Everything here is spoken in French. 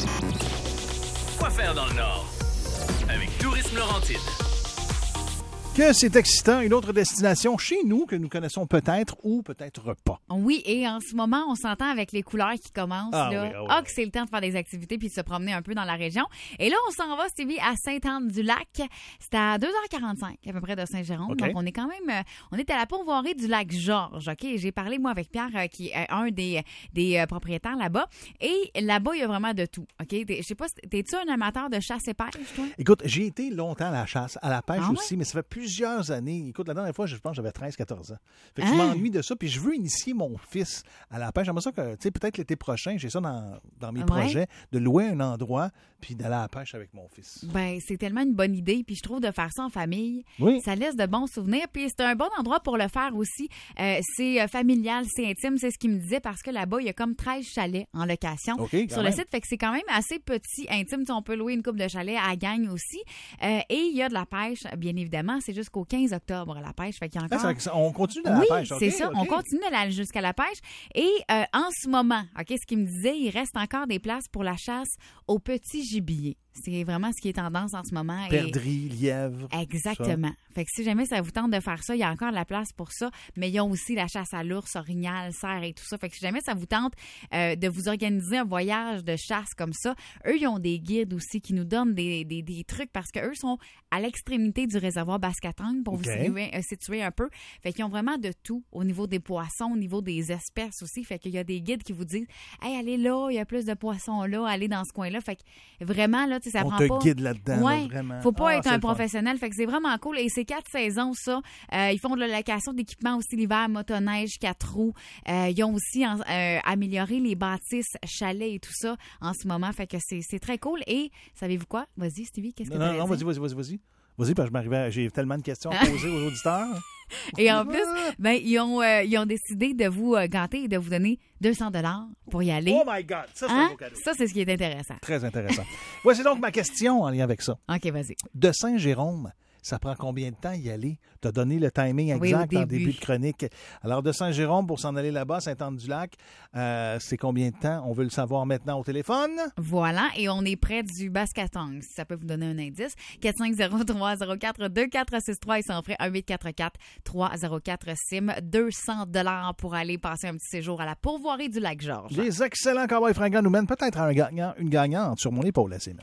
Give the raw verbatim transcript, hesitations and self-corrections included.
Quoi faire dans le Nord? Avec Tourisme Laurentide. Que c'est excitant, une autre destination chez nous que nous connaissons peut-être ou peut-être pas. Oui, et en ce moment, on s'entend avec les couleurs qui commencent. Ah là. oui, ah oui, ah, oui. que c'est le temps de faire des activités puis de se promener un peu dans la région. Et là, on s'en va, Stevie, à Sainte-Anne-du-Lac. C'est à deux heures quarante-cinq à peu près de Saint-Jérôme. OK. Donc, on est quand même... euh, on est à la pourvoirie du lac Georges, OK? J'ai parlé, moi, avec Pierre, euh, qui est un des, des euh, propriétaires là-bas. Et là-bas, il y a vraiment de tout, OK? T'es- Je sais pas, t'es-tu un amateur de chasse et pêche, toi? Écoute, j'ai été longtemps à la chasse, à la pêche Ah ouais? aussi, mais ça fait plusieurs années. Écoute, la dernière fois, je pense que j'avais treize quatorze ans. Fait que je Hein? m'ennuie de ça, puis je veux initier mon fils à la pêche. J'aimerais ça que, tu sais, peut-être l'été prochain, j'ai ça dans, dans mes Ouais. projets, de louer un endroit, puis d'aller à la pêche avec mon fils. Ben, c'est tellement une bonne idée. Puis je trouve de faire ça en famille, Oui. ça laisse de bons souvenirs. Puis c'est un bon endroit pour le faire aussi. Euh, c'est euh, familial, c'est intime, c'est ce qu'il me disait parce que là-bas, il y a comme treize chalets en location OK, quand sur le même. site. Fait que c'est quand même assez petit, intime. Tu sais, on peut louer une coupe de chalets à la gang aussi. Euh, et il y a de la pêche, bien évidemment. C'est jusqu'au quinze octobre, la pêche. Fait qu'il y a Ah, encore... ça- ça- on continue dans Oui, la pêche. OK, c'est ça. OK. On continue d'aller jusqu'à la pêche. Et euh, en ce moment, OK, ce qu'il me disait, il reste encore des places pour la chasse au petit gibier. C'est vraiment ce qui est tendance en ce moment. Et- Perdrix, lièvre. Exactement. Fait que si jamais ça vous tente de faire ça, il y a encore de la place pour ça. Mais ils ont aussi la chasse à l'ours, orignal, cerf et tout ça. Fait que si jamais ça vous tente euh, de vous organiser un voyage de chasse comme ça, eux, ils ont des guides aussi qui nous donnent des, des, des trucs parce qu'eux sont à l'extrémité du réservoir Bascatang pour OK. vous situer, euh, situer un peu. Fait qu'ils ont vraiment de tout au niveau des poissons, au niveau des espèces aussi. Fait qu'il y a des guides qui vous disent « Hey, allez là, il y a plus de poissons là, allez dans ce coin-là. » Fait que vraiment, là, tu sais, ça On prend te pas... guide là-dedans, là, Ouais, vraiment. faut pas Ah, être c'est un le fun. professionnel. Fait que c'est vraiment cool. Et c'est quatre saisons, ça. Euh, ils font de la location d'équipements aussi l'hiver, motoneige, quatre roues. Euh, ils ont aussi en- euh, amélioré les bâtisses, chalets et tout ça en ce moment. Fait que c'est, c'est très cool. Et savez-vous quoi? Vas-y, Stevie, qu'est-ce que Non, tu non, non, vas-y, vas-y, vas-y, vas-y. Vas-y, parce que je m'arrivais à- j'ai tellement de questions à poser aux auditeurs. Et en plus, ben, ils ont, euh, ils ont décidé de vous euh, ganter et de vous donner deux cents dollars pour y aller. Oh my God! Ça, c'est un Hein? beau cadeau. Ça, c'est ce qui est intéressant. Très intéressant. Voici donc ma question en lien avec ça. OK, vas-y. De Saint-Jérôme, ça prend combien de temps y aller? Tu as donné le timing Oui, au exact en début. début de chronique. Alors, de Saint-Jérôme, pour s'en aller là-bas, Sainte-Anne-du-Lac, euh, c'est combien de temps? On veut le savoir maintenant au téléphone. Voilà, et on est près du Bascatang, si ça peut vous donner un indice. quatre cinq zéro trois zéro quatre deux quatre six trois, et ça en ferait un huit quatre quatre trois zéro quatre S I M. deux cents dollars pour aller passer un petit séjour à la pourvoirie du lac Georges. Les excellents cowboys fringants nous mènent peut-être à un gagnant, une gagnante sur mon épaule, la semaine.